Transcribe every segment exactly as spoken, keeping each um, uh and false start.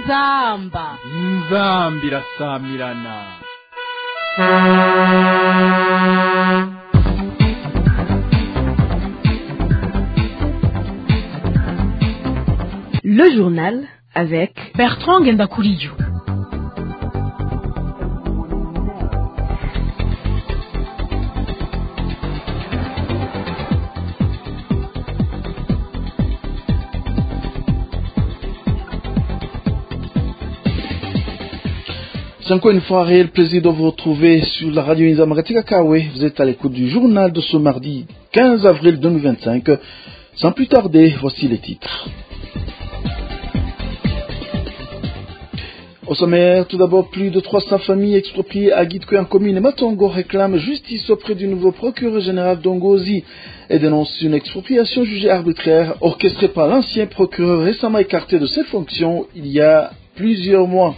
inzamba inzamba irasamirana. Le journal avec Bertrand Ngendakuriyo. C'est encore une fois un réel plaisir de vous retrouver sur la radio Inzamba Katika Kawe. Vous êtes à l'écoute du journal de ce mardi quinze avril deux mille vingt-cinq. Sans plus tarder, voici les titres. Au sommaire, tout d'abord, plus de trois cents familles expropriées à Guitwe en commune et Matongo réclament justice auprès du nouveau procureur général d'Ongozi et dénoncent une expropriation jugée arbitraire orchestrée par l'ancien procureur récemment écarté de ses fonctions il y a plusieurs mois.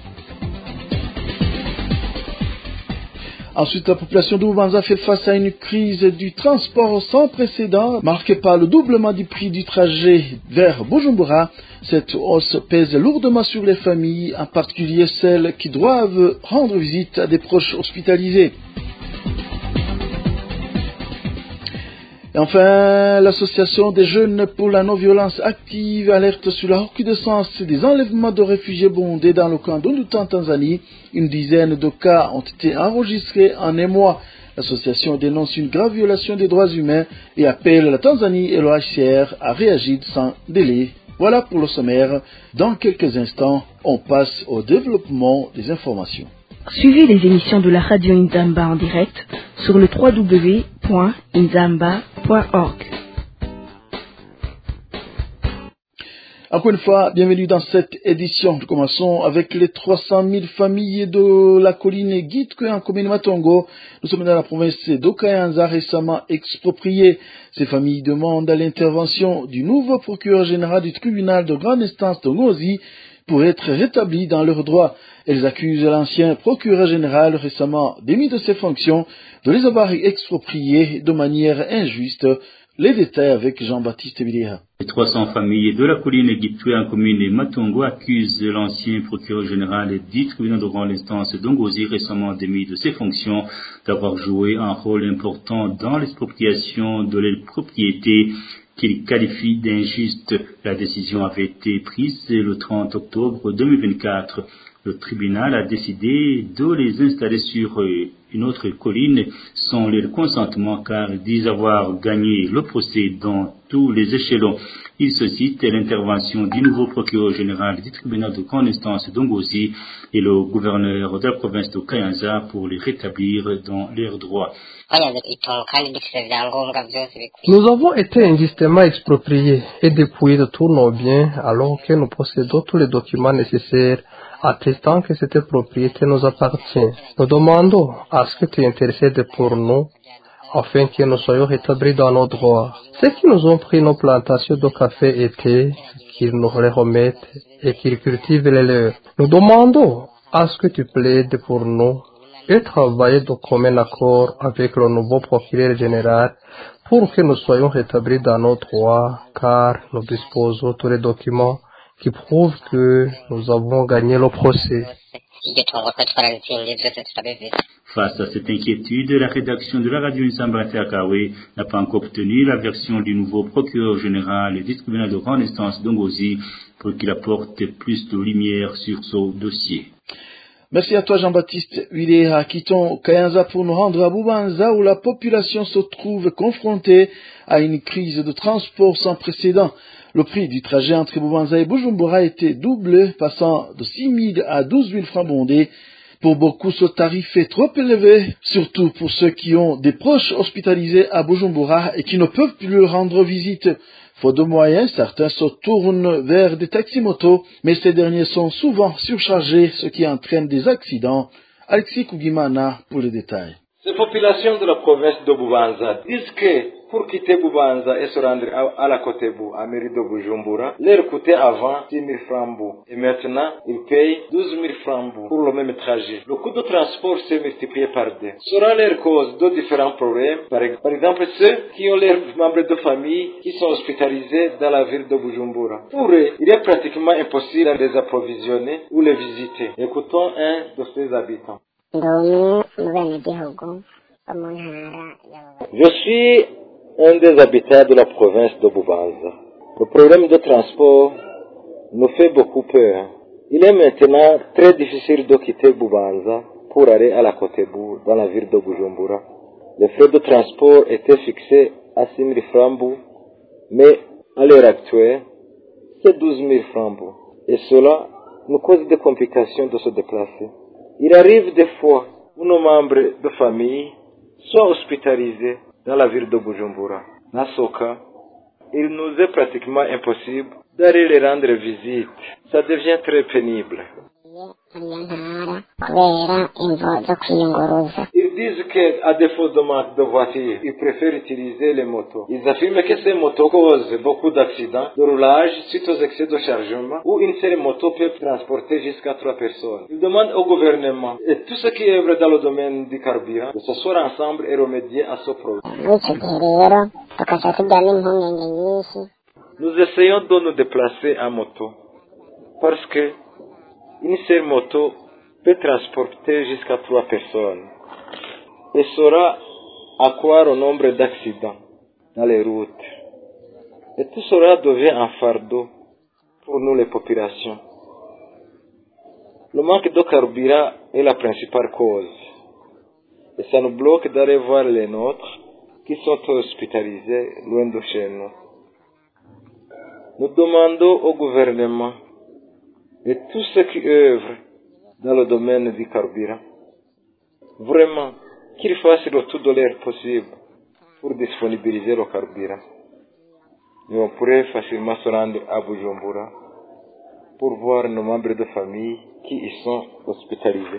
Ensuite, la population de Bubanza fait face à une crise du transport sans précédent, marquée par le doublement du prix du trajet vers Bujumbura. Cette hausse pèse lourdement sur les familles, en particulier celles qui doivent rendre visite à des proches hospitalisés. Et enfin, l'association des jeunes pour la non-violence active alerte sur la recrudescence des enlèvements de réfugiés burundais dans le camp d'Onduta en Tanzanie. Une dizaine de cas ont été enregistrés en un mois. L'association dénonce une grave violation des droits humains et appelle la Tanzanie et le H C R à réagir sans délai. Voilà pour le sommaire. Dans quelques instants, on passe au développement des informations. Suivez les émissions de la radio Inzamba en direct sur le w w w point inzamba point org. Encore une fois, bienvenue dans cette édition. Nous commençons avec les trois cent mille familles de la colline Guitwe en commune Matongo. Nous sommes dans la province d'Okayanza, récemment expropriée. Ces familles demandent à l'intervention du nouveau procureur général du tribunal de grande instance de Ngozi pour être rétablies dans leurs droits. Elles accusent l'ancien procureur général récemment démis de ses fonctions de les avoir expropriées de manière injuste. Les détails avec Jean-Baptiste Biléa. Les trois cents familles de la colline Guitwe en commune et Matongo accusent l'ancien procureur général du tribunal de grande instance d'Ongozi récemment démis de ses fonctions d'avoir joué un rôle important dans l'expropriation de leurs propriétés qu'il qualifie d'injuste. La décision avait été prise le trente octobre deux mille vingt-quatre. Le tribunal a décidé de les installer sur une autre colline sans leur consentement car ils disent avoir gagné le procès dans tous les échelons. Il suscite l'intervention du nouveau procureur général du tribunal de grande instance d'Ongozi et le gouverneur de la province de Kayanza pour les rétablir dans leurs droits. Nous avons été injustement expropriés et dépouillés de tous nos biens alors que nous possédons tous les documents nécessaires attestant que cette propriété nous appartient. Nous demandons à ce que tu intercèdes pour nous afin que nous soyons rétablis dans nos droits. Ceux qui nous ont pris nos plantations de café étaient qu'ils nous les remettent et qu'ils cultivent les leurs. Nous demandons à ce que tu plaides pour nous et travailler de commun accord avec le nouveau procureur général pour que nous soyons rétablis dans nos droits car nous disposons de tous les documents qui prouvent que nous avons gagné le procès. Face à cette inquiétude, la rédaction de la radio Inzamba Kawe n'a pas encore obtenu la version du nouveau procureur général du tribunal de grande instance d'Ongozi pour qu'il apporte plus de lumière sur ce dossier. Merci à toi Jean-Baptiste Willéa. Quittons Kayanza pour nous rendre à Bubanza où la population se trouve confrontée à une crise de transport sans précédent. Le prix du trajet entre Bubanza et Bujumbura a été doublé, passant de six mille à douze mille francs bondés. Pour beaucoup, ce tarif est trop élevé, surtout pour ceux qui ont des proches hospitalisés à Bujumbura et qui ne peuvent plus leur rendre visite. Faute de moyens, certains se tournent vers des taxis-motos, mais ces derniers sont souvent surchargés, ce qui entraîne des accidents. Alexis Kougimana pour les détails. Ces populations de la province de Bubanza disent que pour quitter Bubanza et se rendre à, à la Kotebu, à mairie de Bujumbura, leur coûtait avant six mille francs et maintenant ils payent douze mille francs pour le même trajet. Le coût de transport s'est multiplié par deux. Sera leur cause de différents problèmes. Par, par exemple, ceux qui ont leurs membres de famille qui sont hospitalisés dans la ville de Bujumbura. Pour eux, il est pratiquement impossible de les approvisionner ou les visiter. Écoutons un de ces habitants. Je suis un des habitants de la province de Bubanza. Le problème de transport nous fait beaucoup peur. Il est maintenant très difficile de quitter Bubanza pour aller à la Kotebu, dans la ville de Bujumbura. Les frais de transport étaient fixés à six mille francs, mais à l'heure actuelle, c'est douze mille francs. Et cela nous cause des complications de se déplacer. Il arrive des fois où nos membres de famille sont hospitalisés dans la ville de Bujumbura. Dans ce cas, il nous est pratiquement impossible d'aller les rendre visite. Ça devient très pénible. Ils disent qu'à défaut de manque de voitures, ils préfèrent utiliser les motos. Ils affirment que ces motos causent beaucoup d'accidents de roulage suite aux excès de chargement, où une seule moto peut transporter jusqu'à trois personnes. Ils demandent au gouvernement et tout ce qui œuvre dans le domaine du carburant de s'asseoir ensemble et remédier à ce problème. Nous essayons de nous déplacer en moto parce que une seule moto peut transporter jusqu'à trois personnes et saura accroître au nombre d'accidents dans les routes. Et tout cela devient un fardeau pour nous les populations. Le manque de carburant est la principale cause. Et ça nous bloque d'aller voir les nôtres qui sont hospitalisés loin de chez nous. Nous demandons au gouvernement et tous ceux qui œuvrent dans le domaine du carburant, vraiment, qu'ils fassent le tout de l'air possible pour disponibiliser le carburant. Et on pourrait facilement se rendre à Bujumbura pour voir nos membres de famille qui y sont hospitalisés.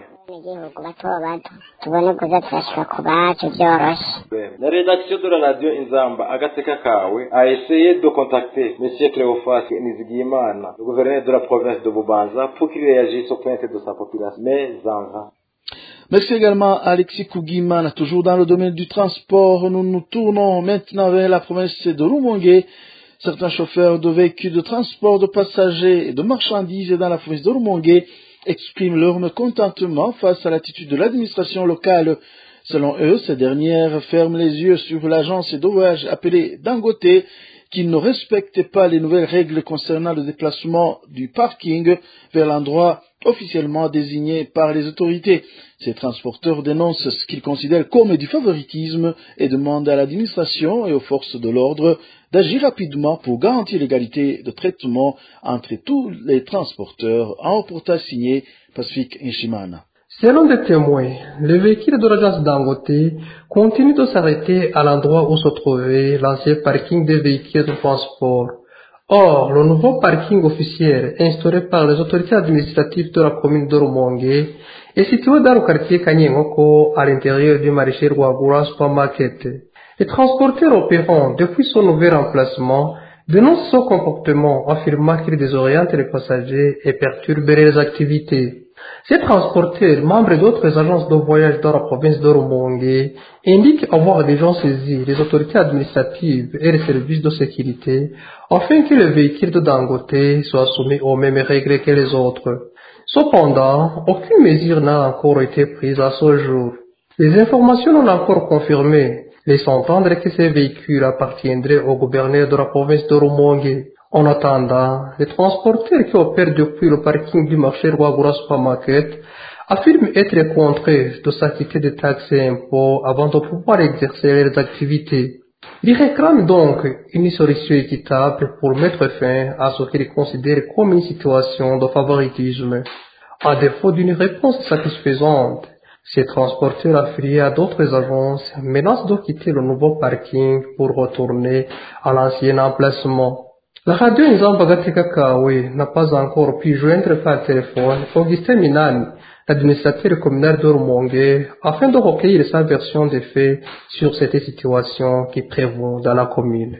La rédaction de la radio Inzamba Agateka Kawe a essayé de contacter M. Cléophas Nizigimana, le gouverneur de la province de Bubanza, pour qu'il réagisse aux plaintes de sa population, mais en vain. Merci également à Alexis Kougimana. Toujours dans le domaine du transport, nous nous tournons maintenant vers la province de Rumongue. Certains chauffeurs de véhicules de transport de passagers et de marchandises dans la province de Rumongue expriment leur mécontentement face à l'attitude de l'administration locale. Selon eux, ces dernières ferment les yeux sur l'agence de voyage appelée Dangote, qui ne respecte pas les nouvelles règles concernant le déplacement du parking vers l'endroit officiellement désigné par les autorités. Ces transporteurs dénoncent ce qu'ils considèrent comme du favoritisme et demandent à l'administration et aux forces de l'ordre d'agir rapidement pour garantir l'égalité de traitement entre tous les transporteurs. En reportage signé Pacifique Nshimana. Selon des témoins, les véhicules de l'agence Dangote continuent de s'arrêter à l'endroit où se trouvait l'ancien parking des véhicules de transport. Or, le nouveau parking officiel instauré par les autorités administratives de la commune de Rumongue est situé dans le quartier Kanyengoko à l'intérieur du marché Rwagura Supermarket. Les transporteurs opérant depuis son nouvel emplacement dénoncent son comportement, affirmant qu'il désoriente les passagers et perturberait les activités. Ces transporteurs, membres d'autres agences de voyage dans la province de Rumongue, indiquent avoir déjà saisi les autorités administratives et les services de sécurité afin que les véhicules de Dangote soient soumis aux mêmes règles que les autres. Cependant, aucune mesure n'a encore été prise à ce jour. Les informations non encore confirmées laissent entendre que ces véhicules appartiendraient au gouverneur de la province de Rumongue. En attendant, les transporteurs qui opèrent depuis le parking du marché Rwagura Supermarket affirment être contraints de s'acquitter des taxes et impôts avant de pouvoir exercer leurs activités. Ils réclament donc une solution équitable pour mettre fin à ce qu'ils considèrent comme une situation de favoritisme. À défaut d'une réponse satisfaisante, ces transporteurs affiliés à d'autres agences menacent de quitter le nouveau parking pour retourner à l'ancien emplacement. La radio Nzamba Gateka Kawe n'a pas encore pu joindre par téléphone Augustin Minani, l'administrateur communal de Rumongue afin de recueillir sa version des faits sur cette situation qui prévaut dans la commune.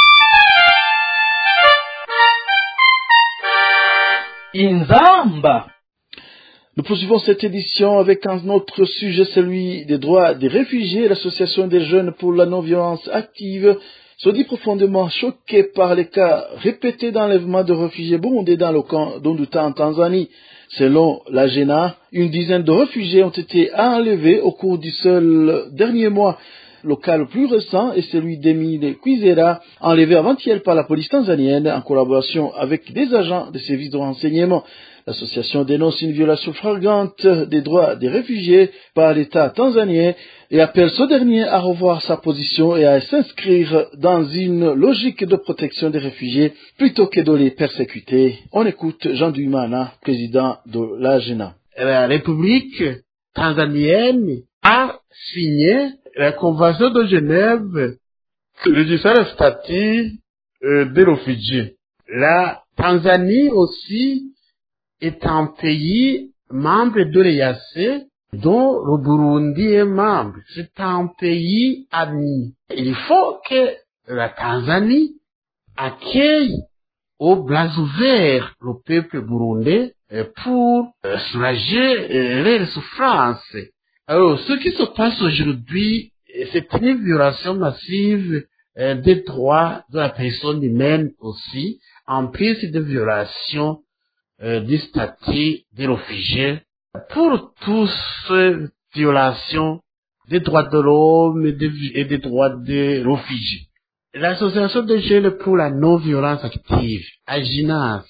Inzamba. Nous poursuivons cette édition avec un autre sujet, celui des droits des réfugiés. L'association des jeunes pour la non-violence active se dit profondément choquée par les cas répétés d'enlèvement de réfugiés burundais dans le camp d'Onduta en Tanzanie. Selon la G E N A, une dizaine de réfugiés ont été enlevés au cours du seul dernier mois. Le cas le plus récent est celui d'Emile Kwizera, enlevé avant-hier par la police tanzanienne en collaboration avec des agents des services de renseignement. L'association dénonce une violation flagrante des droits des réfugiés par l'État tanzanien et appelle ce dernier à revoir sa position et à s'inscrire dans une logique de protection des réfugiés plutôt que de les persécuter. On écoute Jean Duimana, président de la G E N A. La République tanzanienne a signé la Convention de Genève régissant le statut euh, des réfugiés. La Tanzanie aussi est un pays membre de l'E A C dont le Burundi est membre. C'est un pays ami. Il faut que la Tanzanie accueille aux bras ouverts le peuple burundais pour euh, soulager euh, leurs souffrances. Alors, ce qui se passe aujourd'hui, c'est une violation massive euh, des droits de la personne humaine aussi, en plus de violation euh, du statut des réfugiés. Pour toutes ces violations des droits de l'homme et des, et des droits des réfugiés, l'Association des jeunes pour la non-violence active, AGINA,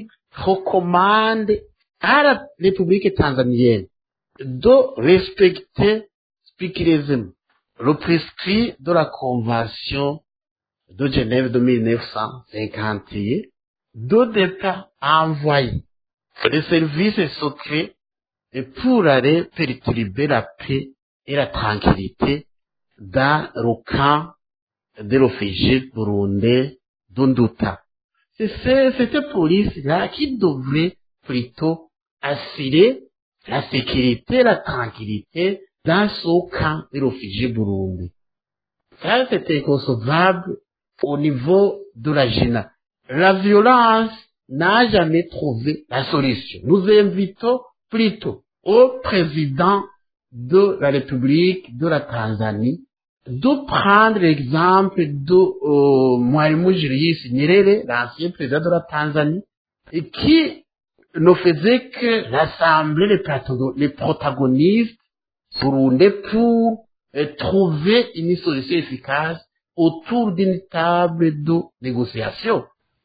recommande à la République tanzanienne de respecter strictement le prescrit de la Convention de Genève de mille neuf cent cinquante et un, de départ envoyer les services secrets pour aller perturber la paix et la tranquillité dans le camp des réfugiés burundais d'Onduta. C'est cette police-là qui devrait plutôt assurer la sécurité et la tranquillité dans ce camp des réfugiés burundais. Ça, c'est inconcevable au niveau de la G E N A. La violence n'a jamais trouvé la solution. Nous invitons plutôt au président de la République de la Tanzanie de prendre l'exemple de euh, Mwalimu Julius Nyerere, l'ancien président de la Tanzanie, et qui ne faisait que rassembler les, les protagonistes burundais pour euh, trouver une solution efficace autour d'une table de négociation.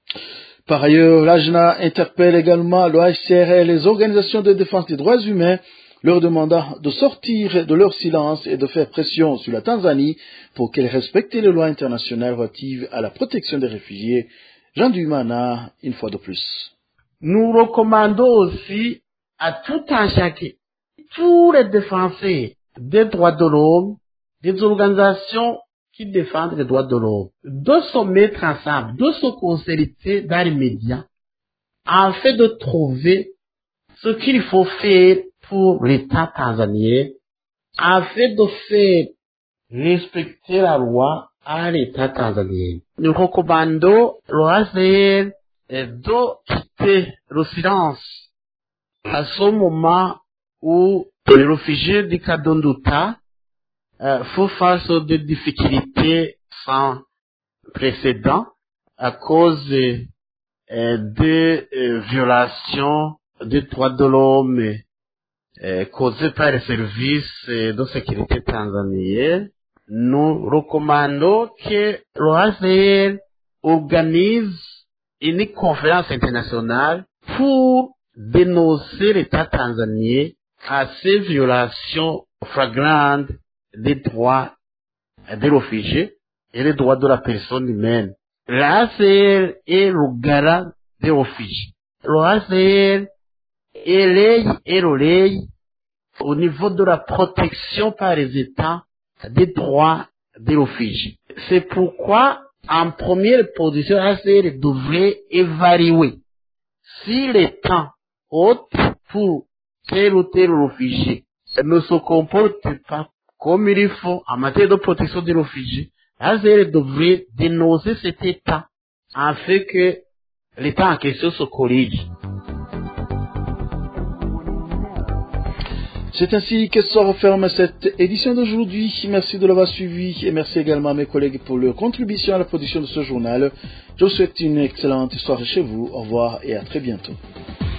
Par ailleurs, l'A G E N A interpelle également l'O H C R et les organisations de défense des droits humains, leur demandant de sortir de leur silence et de faire pression sur la Tanzanie pour qu'elle respecte les lois internationales relatives à la protection des réfugiés. Jean Duimana, une fois de plus. Nous recommandons aussi à tout un chacun, tous les défenseurs des droits de l'homme, des organisations qui défendent les droits de l'homme, de se mettre ensemble, de se concerter dans les médias, afin de trouver ce qu'il faut faire pour l'État tanzanien, afin de faire respecter la loi à l'État tanzanien. Nous recommandons l'O A C R de quitter le silence à ce moment où les réfugiés du camp d'Onduta euh, font face à des difficultés sans précédent à cause euh, des euh, violations des droits de l'homme euh, causées par les services euh, de sécurité tanzaniens. Nous recommandons que l'O A C R organise une conférence internationale pour dénoncer l'État tanzanien à ces violations flagrantes des droits des réfugiés et les droits de la personne humaine. L'A C R est le garant des réfugiés. L'A C R est l'œil et l'oreille au niveau de la protection par les États des droits des réfugiés. C'est pourquoi, en première position, l'A C R devrait évaluer si les temps optent pour tel ou tel réfugié ne se comporte pas comme il faut en matière de protection des réfugiés, l'A devrait dénoncer cet État afin que l'État en question se corrige. C'est ainsi que se referme cette édition d'aujourd'hui. Merci de l'avoir suivi et merci également à mes collègues pour leur contribution à la production de ce journal. Je vous souhaite une excellente soirée chez vous. Au revoir et à très bientôt.